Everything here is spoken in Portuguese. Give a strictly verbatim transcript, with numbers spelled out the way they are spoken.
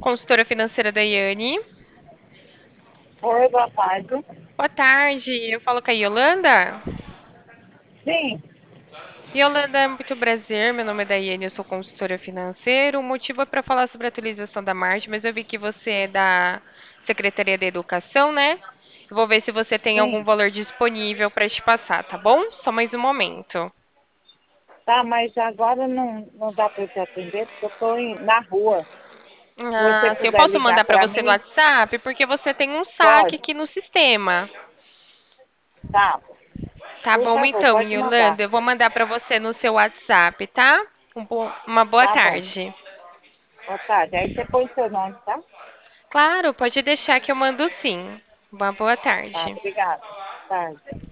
consultora financeira da Iane. Oi, boa tarde. Boa tarde, eu falo com a Yolanda. Sim, Yolanda, muito prazer, meu nome é Daiane, eu sou consultora financeira. O motivo é para falar sobre a atualização da margem, mas eu vi que você é da Secretaria da Educação, né? Eu vou ver se você tem algum sim. valor disponível para te passar, tá bom? Só mais um momento. Tá, mas agora não, não dá para eu te atender porque eu estou na rua. Se você Ah, se eu puder posso ligar mandar para para você no mim, WhatsApp, porque você tem um saque pode. aqui no sistema. Tá, Tá por bom favor, então, pode mandar. Yolanda, eu vou mandar para você no seu WhatsApp, tá? Um bo- Uma boa Tá bom. tarde. Boa tarde. Aí você põe seu nome, tá? Claro, pode deixar que eu mando sim. Uma boa Tá, tarde. obrigada. Tarde.